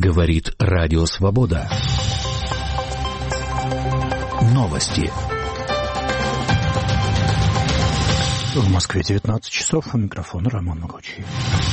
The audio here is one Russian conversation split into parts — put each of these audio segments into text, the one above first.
Говорит Радио Свобода. Новости. В Москве 19 часов. У микрофона Роман Могучий.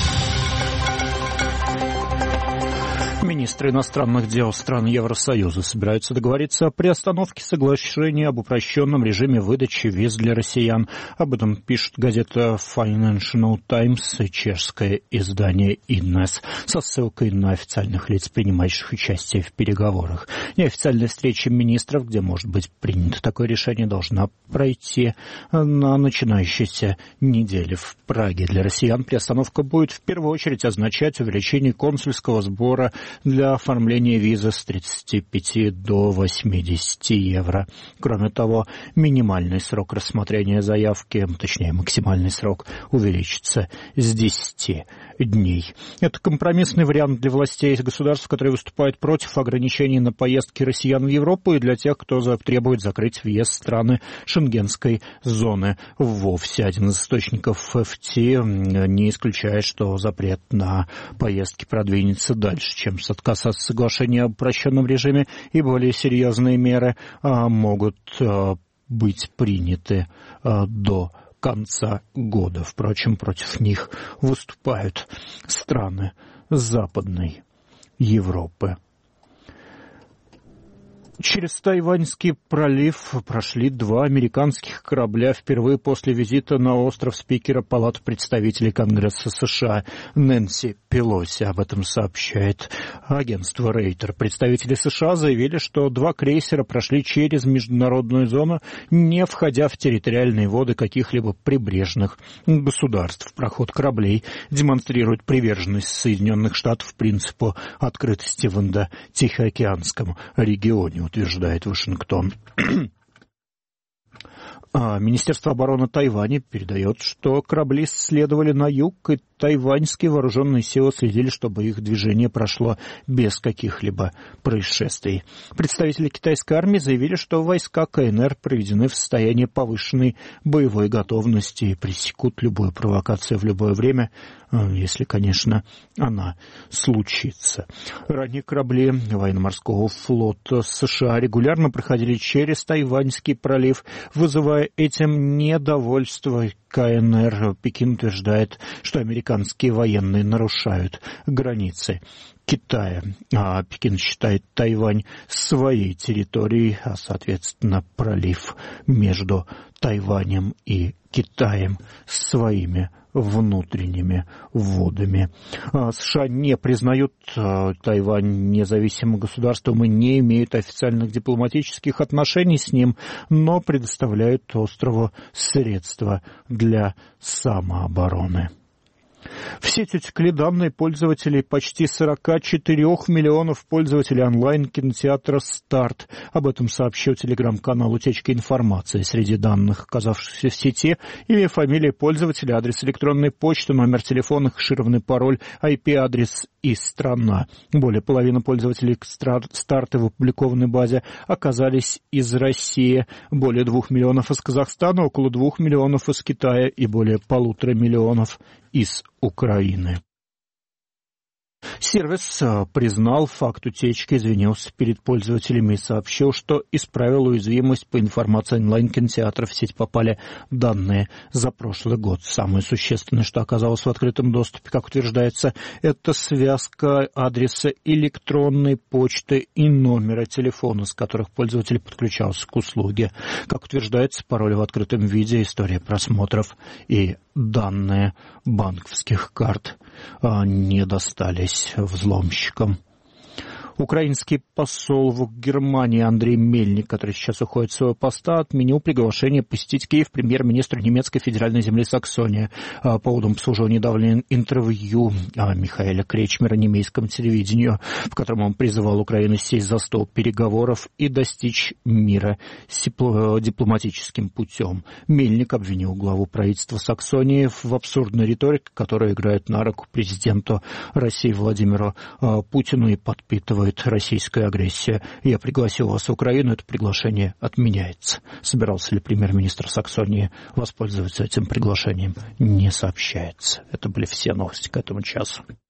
Министры иностранных дел стран Евросоюза собираются договориться о приостановке соглашения об упрощенном режиме выдачи виз для россиян. Об этом пишет газета Financial Times и чешское издание Инес со ссылкой на официальных лиц, принимающих участие в переговорах. Неофициальная встреча министров, где может быть принято такое решение, должна пройти на начинающейся неделе в Праге. Для россиян приостановка будет в первую очередь означать увеличение консульского сбора для оформления визы с 35 до 80 евро. Кроме того, минимальный срок рассмотрения заявки, точнее максимальный срок, увеличится с 10 дней. Это компромиссный вариант для властей государств, которые выступают против ограничений на поездки россиян в Европу, и для тех, кто требует закрыть въезд в страны Шенгенской зоны вовсе. Один из источников FT не исключает, что запрет на поездки продвинется дальше, чем отказ от соглашения об упрощенном режиме, и более серьезные меры могут быть приняты до конца года. Впрочем, против них выступают страны Западной Европы. Через Тайваньский пролив прошли 2 американских корабля впервые после визита на остров спикера Палаты представителей Конгресса США Нэнси Пелоси. Об этом сообщает агентство Рейтер. Представители США заявили, что 2 крейсера прошли через международную зону, не входя в территориальные воды каких-либо прибрежных государств. Проход кораблей демонстрирует приверженность Соединенных Штатов принципу открытости в Индо-Тихоокеанском регионе, утверждает Вашингтон. Министерство обороны Тайваня передает, что корабли следовали на юг, и тайваньские вооруженные силы следили, чтобы их движение прошло без каких-либо происшествий. Представители китайской армии заявили, что войска КНР проведены в состоянии повышенной боевой готовности и пресекут любую провокацию в любое время, если, конечно, она случится. Ранее корабли военно-морского флота США регулярно проходили через Тайваньский пролив, вызывая этим недовольство КНР. Пекин утверждает, что американские военные нарушают границы Китая. Пекин считает Тайвань своей территорией, а, соответственно, пролив между Тайванем и Китаем своими внутренними водами. США не признают Тайвань независимым государством и не имеют официальных дипломатических отношений с ним, но предоставляют острову средства для самообороны. В сеть утекли данные пользователей почти 44 миллионов пользователей онлайн-кинотеатра «Старт». Об этом сообщил телеграм-канал «Утечка информации». Среди данных, оказавшихся в сети, имя, фамилия пользователя, адрес электронной почты, номер телефона, хэшированный пароль, IP-адрес и страна. Более половины пользователей «Старта» в опубликованной базе оказались из России, более 2 миллионов из Казахстана, около 2 миллионов из Китая и более 1,5 миллионов из Украины. Сервис признал факт утечки, извинился перед пользователями и сообщил, что исправил уязвимость. По информации онлайн-кинотеатра в сеть попали данные за прошлый год. Самое существенное, что оказалось в открытом доступе, как утверждается, это связка адреса электронной почты и номера телефона, с которых пользователь подключался к услуге. Как утверждается, пароли в открытом виде, история просмотров и данные банковских карт не достались взломщикам. Украинский посол в Германии Андрей Мельник, который сейчас уходит с своего поста, отменил приглашение посетить Киев премьер-министру немецкой федеральной земли Саксония. Поводом послужило недавнее интервью Михаэля Кречмера немецкому телевидению, в котором он призывал Украину сесть за стол переговоров и достичь мира дипломатическим путем. Мельник обвинил главу правительства Саксонии в абсурдной риторике, которая играет на руку президенту России Владимиру Путину и подпитывает российская агрессия. Я пригласил вас в Украину, это приглашение отменяется. Собирался ли премьер-министр Саксонии воспользоваться этим приглашением, не сообщается. Это были все новости к этому часу.